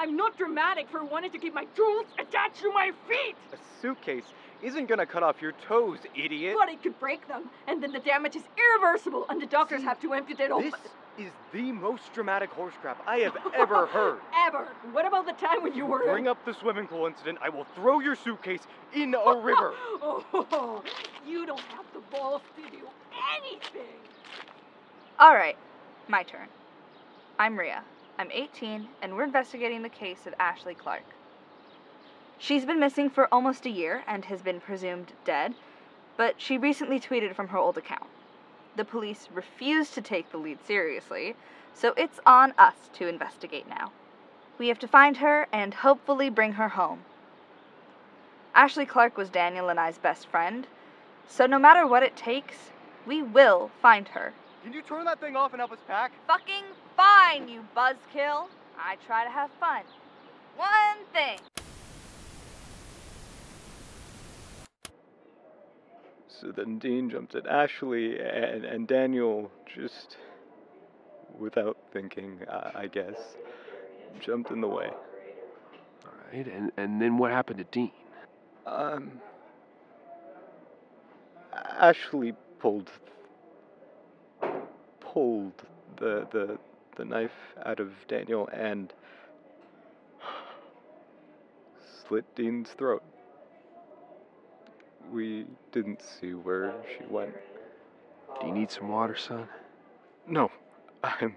I'm not dramatic for wanting to keep my jewels attached to my feet! A suitcase isn't gonna cut off your toes, idiot! But it could break them, and then the damage is irreversible, and the doctors have to amputate all... This is the most dramatic horse crap I have ever heard. Ever? What about the time when you were... Bring up the swimming pool incident, I will throw your suitcase in a river. Oh, you don't have the balls to do anything. All right, my turn. I'm Rhea. I'm 18, and we're investigating the case of Ashley Clark. She's been missing for almost a year and has been presumed dead, but she recently tweeted from her old account. The police refuse to take the lead seriously, so it's on us to investigate now. We have to find her and hopefully bring her home. Ashley Clark was Daniel and I's best friend, so no matter what it takes, we will find her. Can you turn that thing off and help us pack? Fucking fine, you buzzkill. I try to have fun. One thing. So then Dean jumped at Ashley, and Daniel just, without thinking, I guess, jumped in the way. All right, and then what happened to Dean? Ashley pulled the knife out of Daniel and slit Dean's throat. We didn't see where she went. Do you need some water, son? No, I'd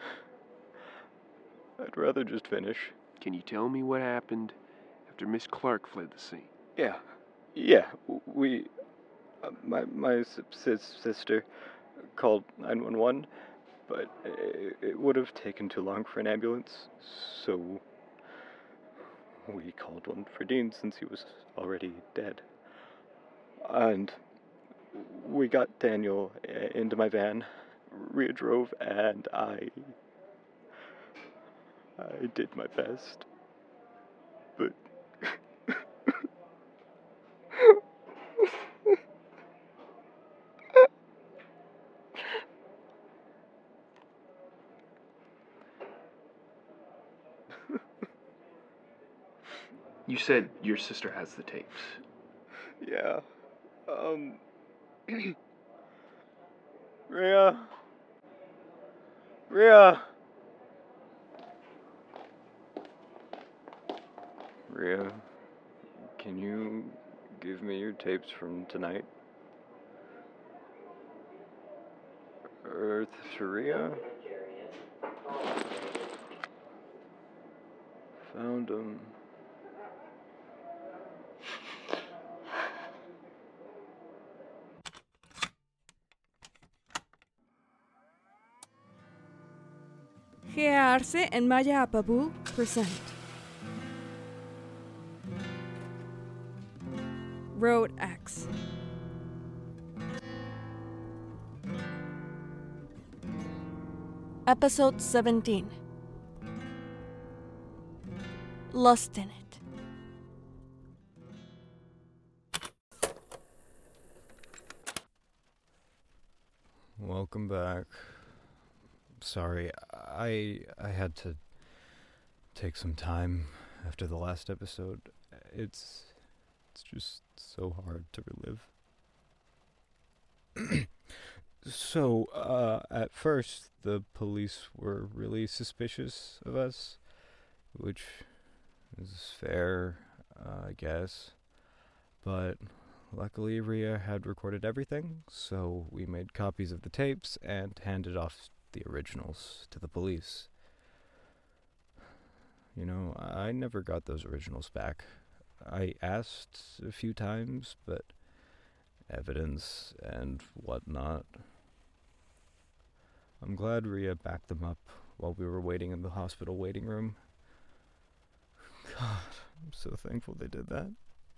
rather just finish. Can you tell me what happened after Miss Clark fled the scene? Yeah, we, my sister called 911, but it would have taken too long for an ambulance, so we called one for Dean since he was already dead. And we got Daniel into my van, Rhea drove, and I did my best, but You said your sister has the tapes. yeah, Rhea, can you give me your tapes from tonight? Earth to Rhea? Found them. GEARSE and Maya Apabu present Road X. Episode 17. Lost in It. Welcome back. Sorry, I had to take some time after the last episode. It's just so hard to relive. So, at first, the police were really suspicious of us, which is fair, I guess. But luckily, Rhea had recorded everything, so we made copies of the tapes and handed off the originals to the police. You know, I never got those originals back. I asked a few times, but evidence and whatnot. I'm glad Rhea backed them up while we were waiting in the hospital waiting room. God, I'm so thankful they did that.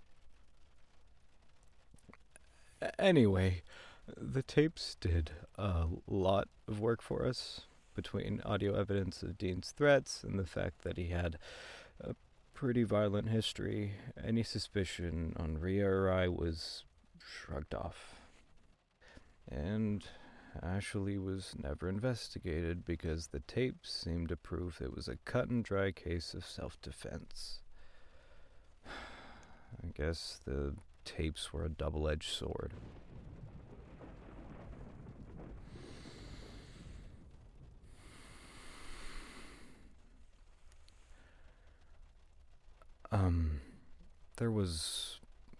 Anyway, the tapes did a lot of work for us, between audio evidence of Dean's threats and the fact that he had a pretty violent history. Any suspicion on Rhea or I was shrugged off. And Ashley was never investigated because the tapes seemed to prove it was a cut-and-dry case of self-defense. I guess the tapes were a double-edged sword. There was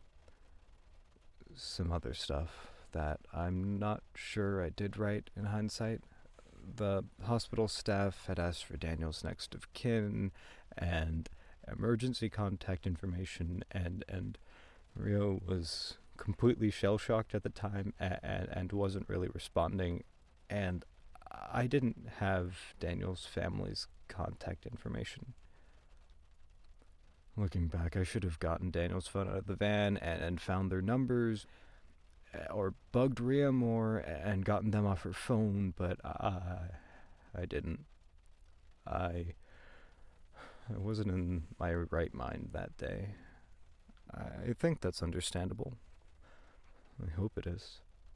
some other stuff that I'm not sure I did right in hindsight. The hospital staff had asked for Daniel's next of kin and emergency contact information, and Rio was completely shell-shocked at the time and wasn't really responding, and I didn't have Daniel's family's contact information. Looking back, I should have gotten Daniel's phone out of the van and found their numbers, or bugged Rhea more and gotten them off her phone, but I didn't. I wasn't in my right mind that day. I think that's understandable. I hope it is.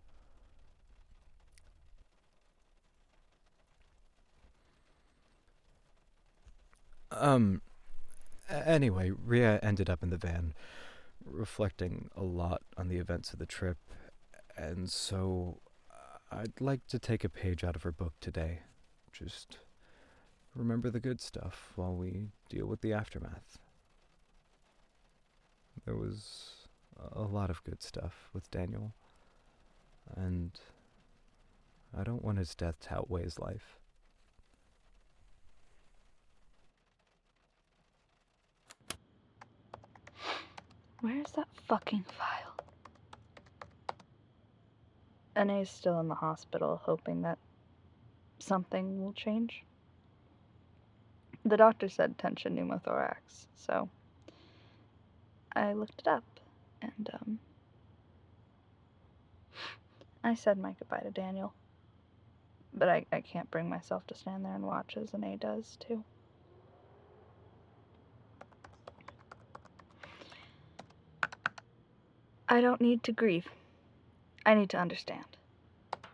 Anyway, Rhea ended up in the van, reflecting a lot on the events of the trip, and so I'd like to take a page out of her book today. Just remember the good stuff while we deal with the aftermath. There was a lot of good stuff with Daniel, and I don't want his death to outweigh his life. Where's that fucking file? Ana's still in the hospital, hoping that something will change. The doctor said tension pneumothorax, so I looked it up, and I said my goodbye to Daniel. But I can't bring myself to stand there and watch as Ana does, too. I don't need to grieve. I need to understand. The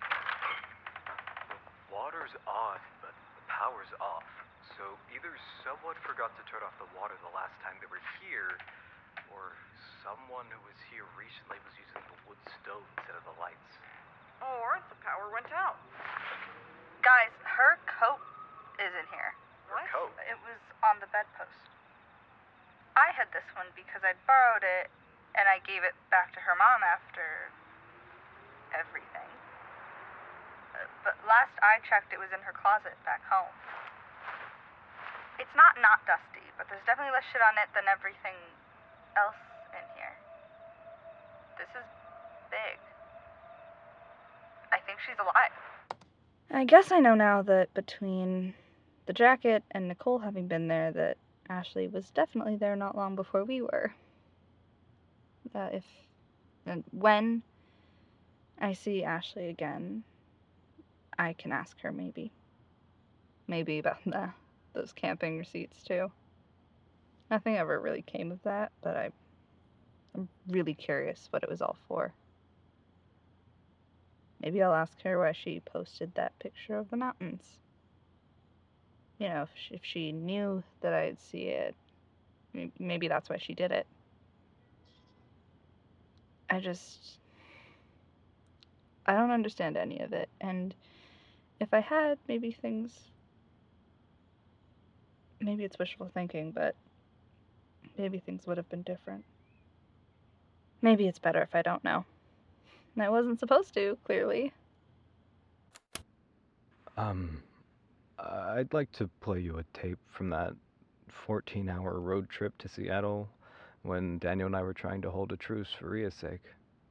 water's on, but the power's off. So either someone forgot to turn off the water the last time they were here, or someone who was here recently was using the wood stove instead of the lights. Or the power went out. Guys, her coat is in here. Her coat? It was on the bedpost. I had this one because I'd borrowed it, and I gave it back to her mom after everything. But last I checked, it was in her closet back home. It's not dusty, but there's definitely less shit on it than everything else in here. This is big. I think she's alive. I guess I know now that between the jacket and Nicole having been there, that Ashley was definitely there not long before we were. That if and when I see Ashley again, I can ask her maybe about those camping receipts too. Nothing ever really came of that, but I'm really curious what it was all for. Maybe I'll ask her why she posted that picture of the mountains. You know, if she knew that I'd see it, maybe that's why she did it. I don't understand any of it, and if I had, maybe it's wishful thinking, but maybe things would have been different. Maybe it's better if I don't know. I wasn't supposed to, clearly. I'd like to play you a tape from that 14-hour road trip to Seattle when Daniel and I were trying to hold a truce for Rhea's sake.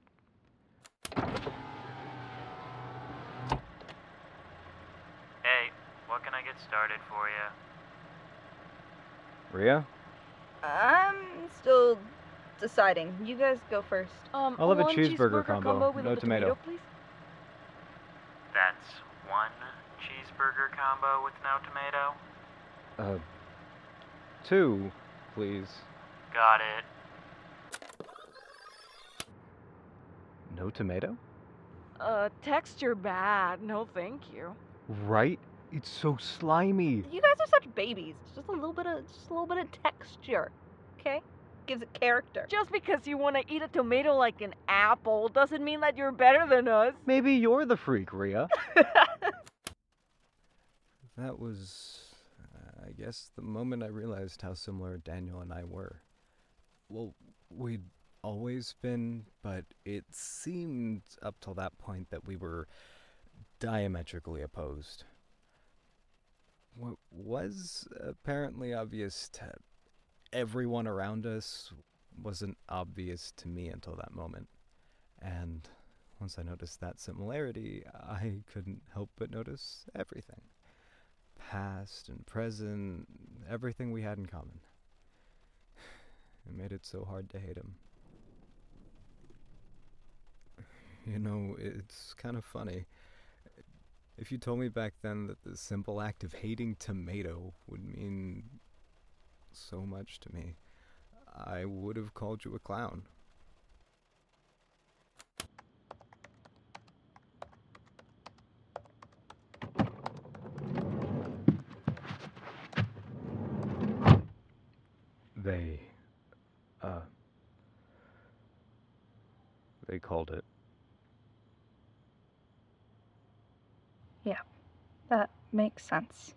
Hey, what can I get started for you? Rhea? I'm still deciding. You guys go first. I'll have a one cheeseburger combo, with no a tomato. please. That's one cheeseburger combo with no tomato? 2, please. Got it. No tomato? Texture bad. No, thank you. Right? It's so slimy. You guys are such babies. Just a little bit of texture, okay? Gives it character. Just because you want to eat a tomato like an apple doesn't mean that you're better than us. Maybe you're the freak, Rhea. That was, I guess, the moment I realized how similar Daniel and I were. Well, we'd always been, but it seemed up till that point that we were diametrically opposed. What was apparently obvious to everyone around us wasn't obvious to me until that moment. And once I noticed that similarity, I couldn't help but notice everything. Past and present, everything we had in common. It made it so hard to hate him. You know, it's kind of funny. If you told me back then that the simple act of hating tomato would mean so much to me, I would have called you a clown. They called it. Yeah, that makes sense.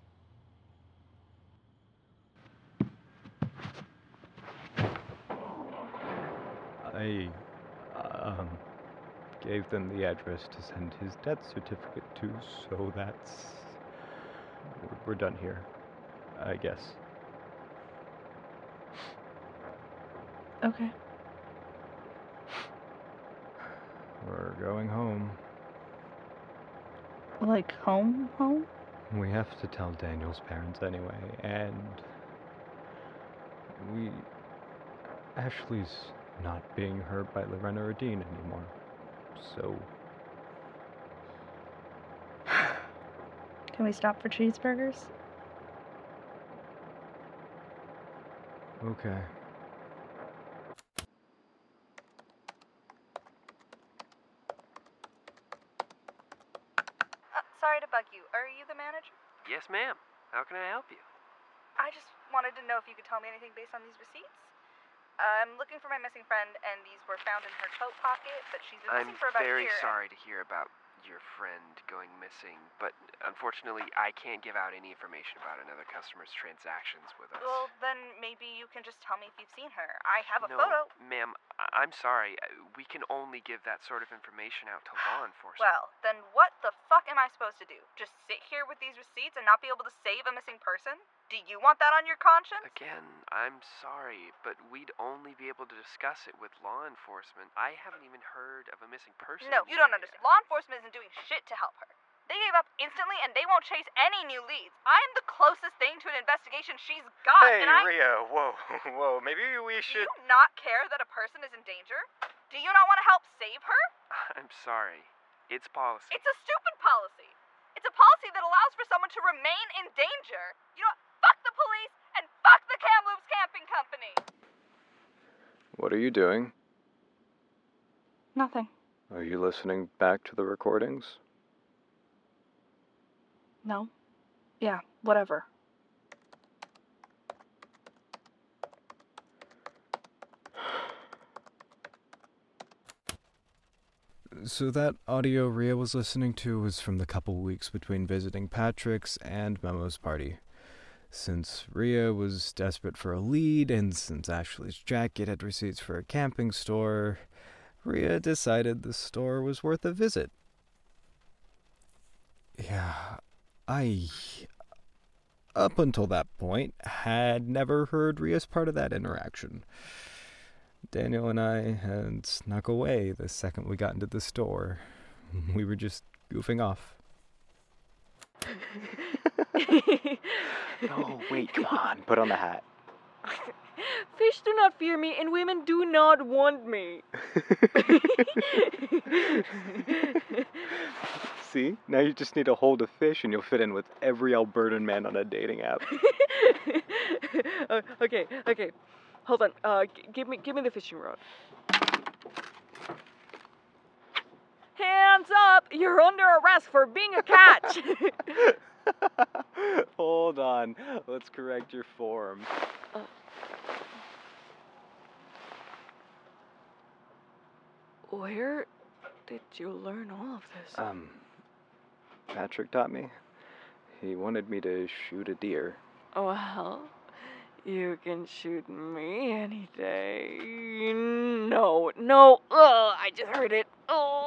I gave them the address to send his death certificate to, so we're done here, I guess. Okay. We're going home. Like home? We have to tell Daniel's parents anyway, and Ashley's not being hurt by Lorena or Dean anymore, so... Can we stop for cheeseburgers? Okay. Sorry to bug you. Are you the manager? Yes, ma'am. How can I help you? I just wanted to know if you could tell me anything based on these receipts. I'm looking for my missing friend, and these were found in her coat pocket, but she's been missing for about a year. I'm very sorry to hear about your friend going missing, but unfortunately I can't give out any information about another customer's transactions with us. Well, then maybe you can just tell me if you've seen her. I have a No, photo. ma'am, I'm sorry. We can only give that sort of information out to law enforcement. Well, then what the fuck am I supposed to do? Just sit here with these receipts and not be able to save a missing person? Do you want that on your conscience? Again, I'm sorry, but we'd only be able to discuss it with law enforcement. I haven't even heard of a missing person. No, you don't understand. Law enforcement isn't doing shit to help her. They gave up instantly, and they won't chase any new leads. I'm the closest thing to an investigation she's got, Hey, and I... Rhea, whoa, maybe we should... Do you not care that a person is in danger? Do you not want to help save her? I'm sorry. It's policy. It's a stupid policy. It's a policy that allows for someone to remain in danger. You know what? Fuck the police, and fuck the Kamloops Camping Company! What are you doing? Nothing. Are you listening back to the recordings? No. Yeah, whatever. So that audio Rhea was listening to was from the couple weeks between visiting Patrick's and Memo's party. Since Rhea was desperate for a lead, and since Ashley's jacket had receipts for a camping store, Rhea decided the store was worth a visit. Yeah, up until that point, had never heard Rhea's part of that interaction. Daniel and I had snuck away the second we got into the store. We were just goofing off. No, wait, come on, put on the hat. Fish do not fear me, and women do not want me. See? Now you just need to hold a fish and you'll fit in with every Albertan man on a dating app. Okay. Hold on. Give me the fishing rod. Hands up! You're under arrest for being a catch! Hold on. Let's correct your form. Where did you learn all of this? Patrick taught me. He wanted me to shoot a deer. Well, you can shoot me any day. No, I just heard it. Oh.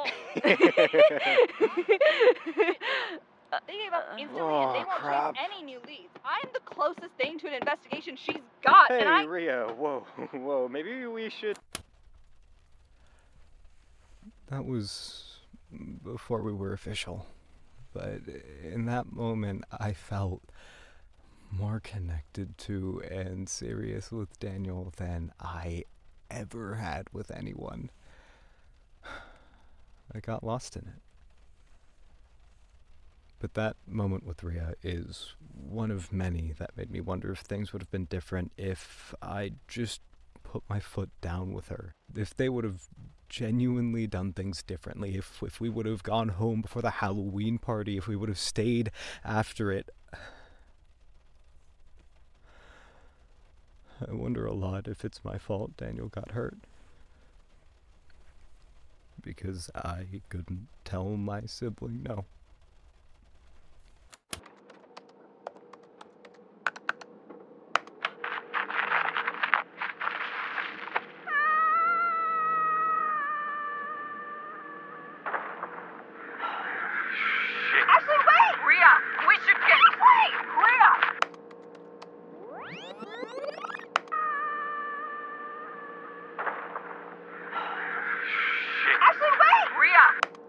They gave up instantly Oh, and they won't crap. chase any new leads. I'm the closest thing to an investigation she's got, Hey, and I... Rhea, whoa, maybe we should... That was before we were official, but in that moment I felt more connected to and serious with Daniel than I ever had with anyone. I got lost in it. But that moment with Rhea is one of many that made me wonder if things would have been different if I just put my foot down with her. If they would have genuinely done things differently, if we would have gone home before the Halloween party, if we would have stayed after it. I wonder a lot if it's my fault Daniel got hurt. Because I couldn't tell my sibling no. Ashley, wait! Rhea, we should get... Wait! Rhea! Ashley, wait! Rhea!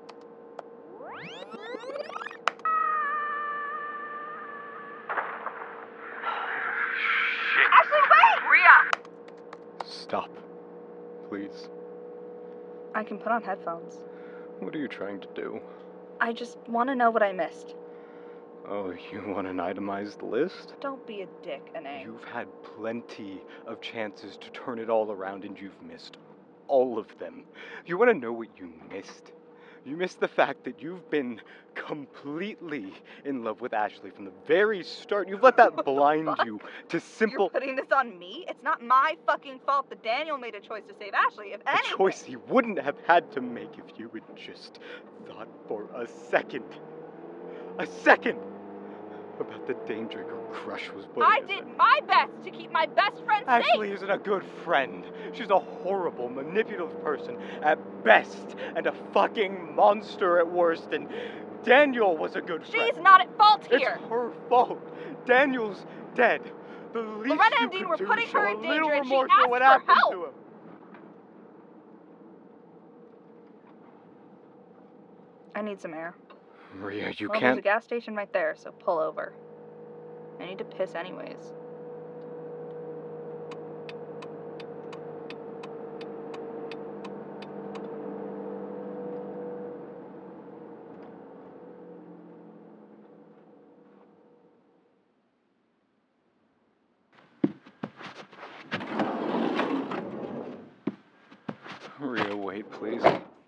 Ashley, wait! Rhea! Stop. Please. I can put on headphones. What are you trying to do? I just want to know what I missed. Oh, you want an itemized list? Don't be a dick, Anae. You've had plenty of chances to turn it all around and you've missed all of them. You want to know what you missed? You missed the fact that you've been completely in love with Ashley from the very start. You've let that blind you to simple... You're putting this on me? It's not my fucking fault that Daniel made a choice to save Ashley, if A anything. choice he wouldn't have had to make if you had just thought for a second about the danger your crush was putting I us did in. my best to keep my best friend safe. Ashley isn't a good friend. She's a horrible, manipulative person at best and a fucking monster at worst. And Daniel was a good friend. She's not at fault It's here. her fault. Daniel's dead. The least Loretta you and Dean could were do putting is show her a in little danger and she remorse for asked what for happened help. to him. I need some air. Rhea, you Well, can't... there's a gas station right there, so pull over. I need to piss anyways. Rhea, wait, please.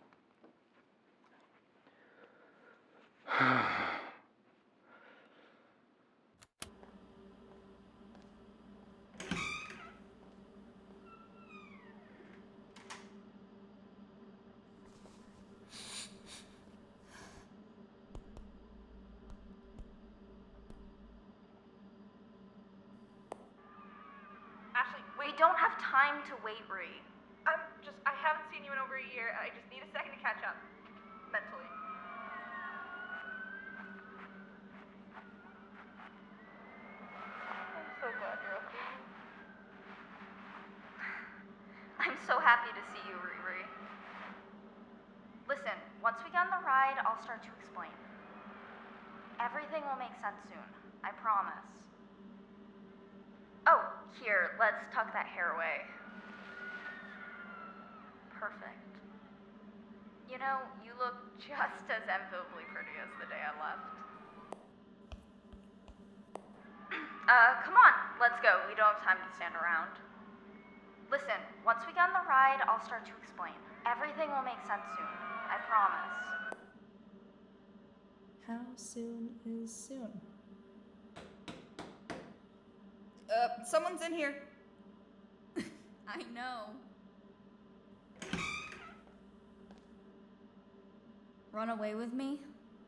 Ashley, we don't have time to wait, Rhea. I haven't seen you in over a year, and I just need a second to catch up. Mentally. I'm so glad you're okay. I'm so happy to see you, Riri. Listen, once we get on the ride, I'll start to explain. Everything will make sense soon. I promise. Oh, here, let's tuck that hair away. Perfect. You know, you look just as enviably pretty as the day I left. Come on, let's go. We don't have time to stand around. Listen, once we get on the ride, I'll start to explain. Everything will make sense soon. I promise. How soon is soon? Someone's in here. I know. Run away with me?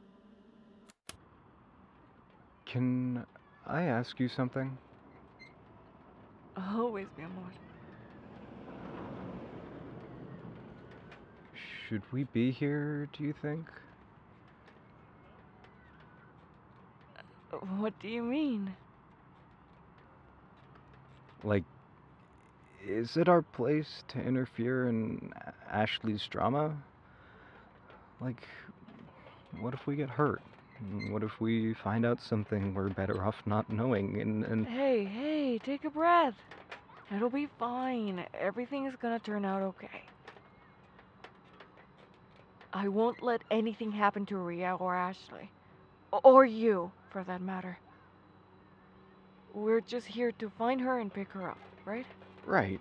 Can I ask you something? Always, mi amor. Should we be here, do you think? What do you mean? Like, is it our place to interfere in Ashley's drama? Like, what if we get hurt? What if we find out something we're better off not knowing and Hey, take a breath. It'll be fine. Everything is gonna turn out okay. I won't let anything happen to Rhea or Ashley. Or you, for that matter. We're just here to find her and pick her up, right? Right.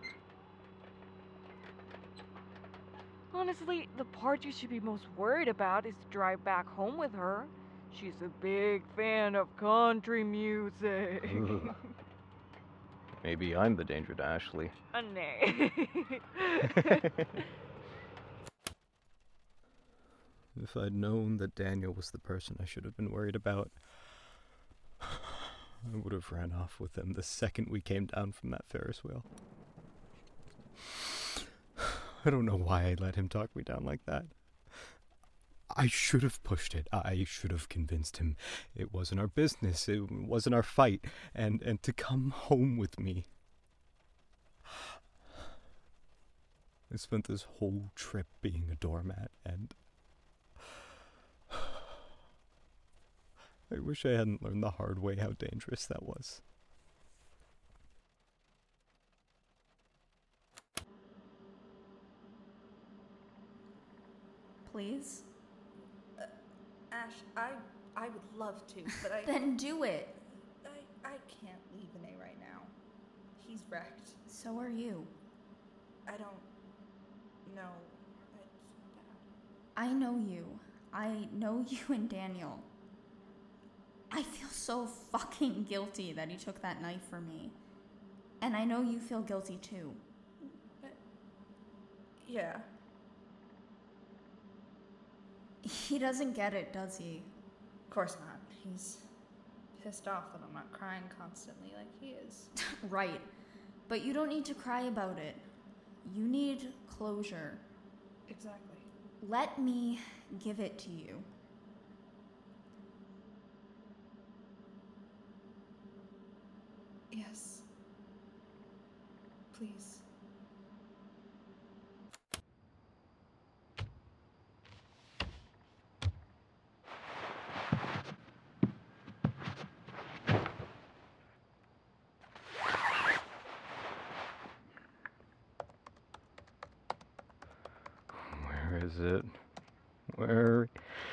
Honestly, the part you should be most worried about is to drive back home with her. She's a big fan of country music. Ugh. Maybe I'm the danger to Ashley. Nay. If I'd known that Daniel was the person I should have been worried about, I would have ran off with him the second we came down from that Ferris wheel. I don't know why I let him talk me down like that. I should have pushed it. I should have convinced him it wasn't our business, it wasn't our fight, and to come home with me. I spent this whole trip being a doormat, and I wish I hadn't learned the hard way how dangerous that was. Please? Ash, I would love to, but I Then do it. I can't leave Vinay right now. He's wrecked. So are you. I don't know. I know you. I know you and Daniel. I feel so fucking guilty that he took that knife from me. And I know you feel guilty too. Yeah. He doesn't get it, does he? Of course not. He's pissed off that I'm not crying constantly like he is. Right. But you don't need to cry about it. You need closure. Exactly. Let me give it to you. Yes. Please. Where is it? Where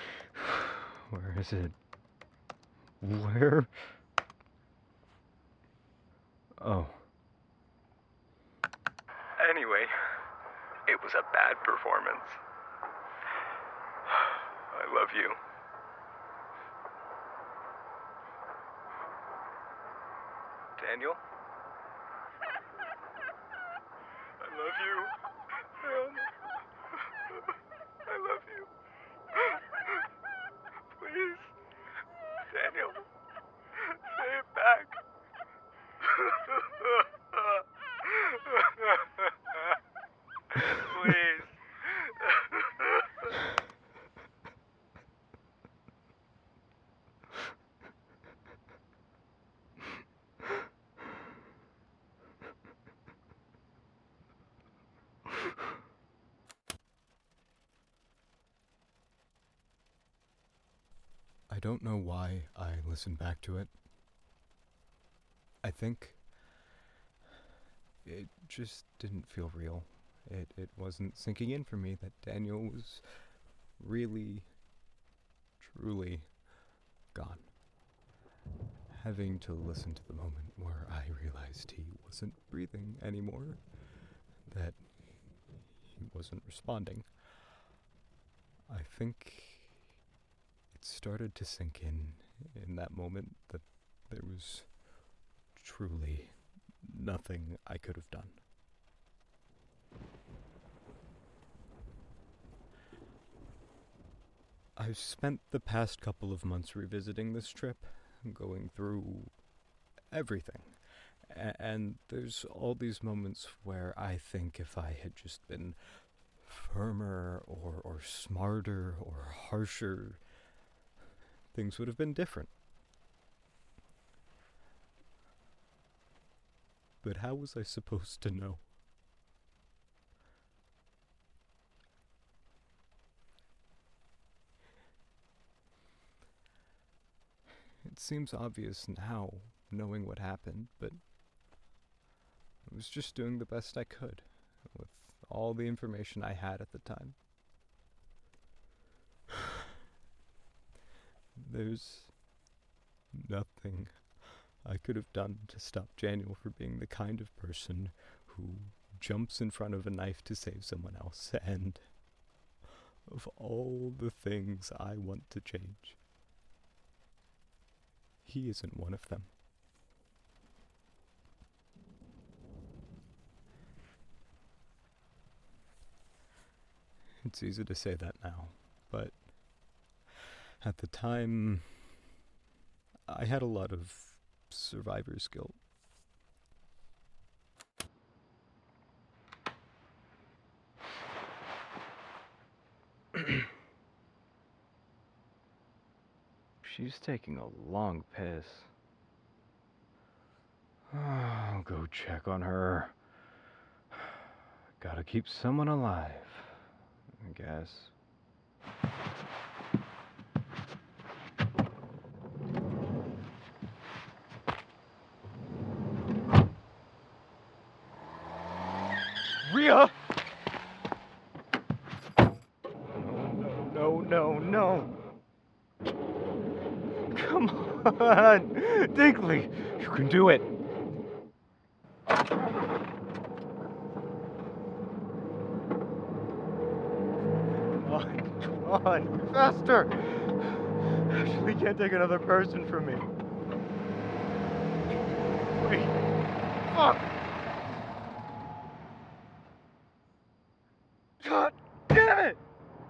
is it? Where? Oh. Anyway, it was a bad performance. I love you. Daniel? I love you. I love you. Please. Daniel. Say it back. Please. I don't know why I listened back to it. I think it just didn't feel real. It wasn't sinking in for me that Daniel was really, truly gone. Having to listen to the moment where I realized he wasn't breathing anymore, that he wasn't responding, I think It started to sink in that moment that there was truly nothing I could have done. I've spent the past couple of months revisiting this trip, going through everything. And there's all these moments where I think if I had just been firmer or smarter or harsher, things would have been different. But how was I supposed to know? It seems obvious now, knowing what happened, but I was just doing the best I could with all the information I had at the time. There's nothing I could have done to stop Daniel from being the kind of person who jumps in front of a knife to save someone else, and of all the things I want to change, he isn't one of them. It's easy to say that now, but at the time, I had a lot of survivor's guilt. She's taking a long piss. I'll go check on her. Gotta keep someone alive, I guess. Rhea! No. Come on! Dinkley! You can do it! Come on! Faster! Ashley can't take another person from me. Wait. Fuck! God damn it!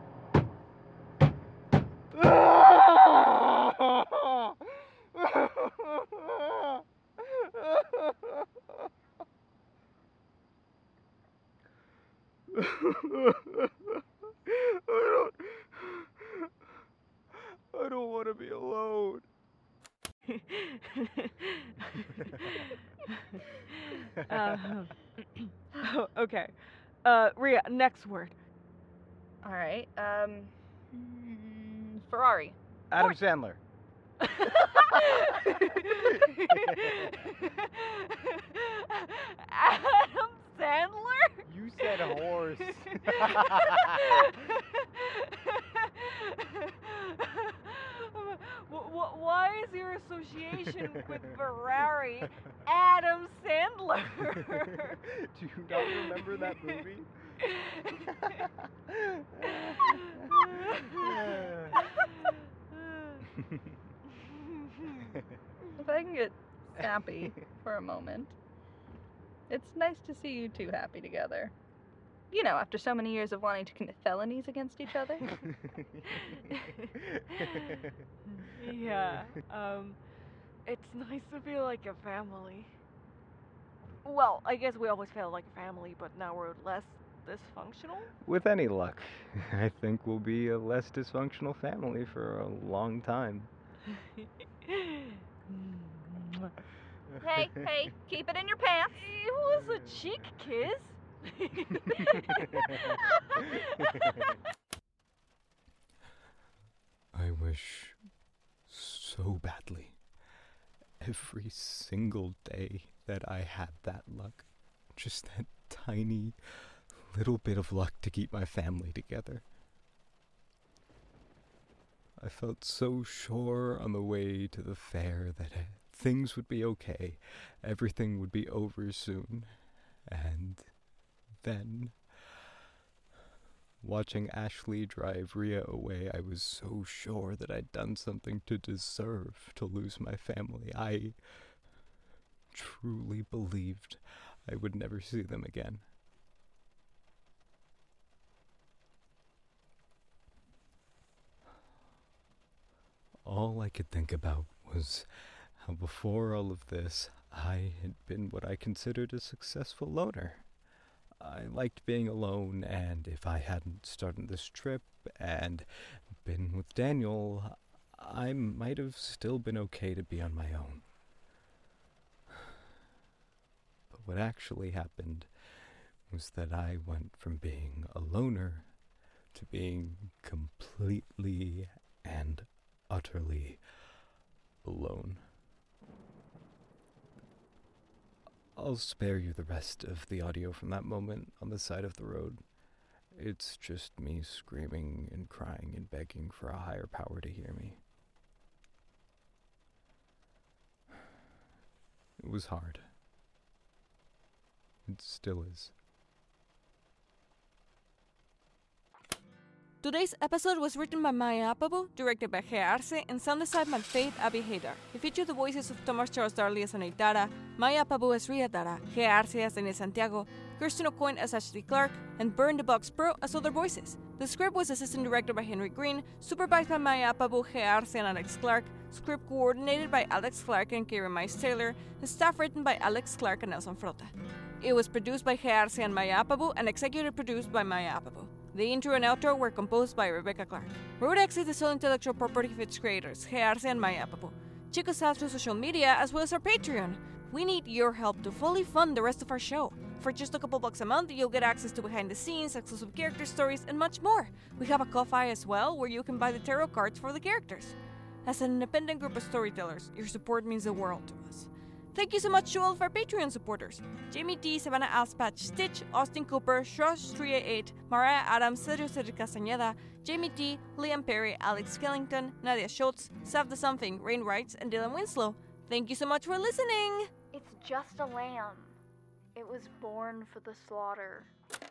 I don't want to be alone. Okay. Rhea, next word. All right. Ferrari. Adam Sandler. Adam Sandler? You said horse. Why is your association with Ferrari Adam Sandler? Do you not remember that movie? If I can get sappy for a moment. It's nice to see you two happy together. You know, after so many years of wanting to commit felonies against each other. Yeah, it's nice to feel like a family. Well, I guess we always felt like a family, but now we're less dysfunctional? With any luck, I think we'll be a less dysfunctional family for a long time. Hey, keep it in your pants. It was a cheek kiss. I wish so badly every single day that I had that luck. Just that tiny little bit of luck to keep my family together. I felt so sure on the way to the fair that things would be okay, everything would be over soon, and then Watching Ashley drive Rhea away, I was so sure that I'd done something to deserve to lose my family. I truly believed I would never see them again. All I could think about was how before all of this, I had been what I considered a successful loner. I liked being alone, and if I hadn't started this trip and been with Daniel, I might have still been okay to be on my own. But what actually happened was that I went from being a loner to being completely and utterly alone. I'll spare you the rest of the audio from that moment on the side of the road. It's just me screaming and crying and begging for a higher power to hear me. It was hard. It still is. Today's episode was written by Maya Apabu, directed by Gea Arce, and sound designed by Faith Abby Haydar. It featured the voices of Thomas Charles Darley as Anay Dara, Maya Apabu as Rhea Dara, Gea Arce as Daniel Santiago, Kirsten O'Coin as Ashley Clark, and Burn the Box Pro as other voices. The script was assistant directed by Henry Green, supervised by Maya Apabu, Gea Arce, and Alex Clark, script coordinated by Alex Clark and Karen Mice Taylor, and staff written by Alex Clark and Nelson Frota. It was produced by Gea Arce and Maya Apabu, and executive produced by Maya Apabu. The intro and outro were composed by Rebecca Clark. Road X is the sole intellectual property of its creators, Gea Arce and Maya Apabu. Check us out through social media as well as our Patreon. We need your help to fully fund the rest of our show. For just a couple bucks a month, you'll get access to behind the scenes, exclusive character stories, and much more. We have a Ko-Fi as well, where you can buy the tarot cards for the characters. As an independent group of storytellers, your support means the world to us. Thank you so much to all of our Patreon supporters: Jamie T, Savannah Alspatch, Stitch, Austin Cooper, Shrush388, Mariah Adams, Sergio Cedric Castañeda, Jamie T, Liam Perry, Alex Skellington, Nadia Schultz, Sav the Something, Rain Wrights, and Dylan Winslow. Thank you so much for listening! It's just a lamb. It was born for the slaughter.